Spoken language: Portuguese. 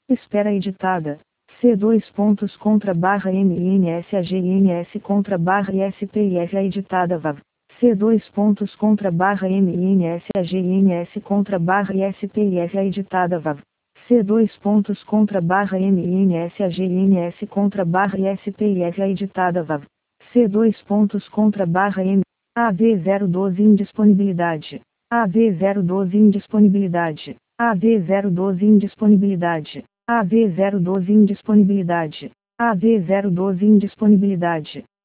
Espera editada. C2 pontos contra barra MINSAGINS contra barra ISPIF editada VAV. C2 pontos contra barra MINSAGINS contra barra ISPIF editada VAV. C2 pontos contra barra MINSAGINS contra barra ISPIF editada VAV. C2 pontos contra barra M. AV012 indisponibilidade. AV012 indisponibilidade. AV012 indisponibilidade. AV012 indisponibilidade. AV012 indisponibilidade.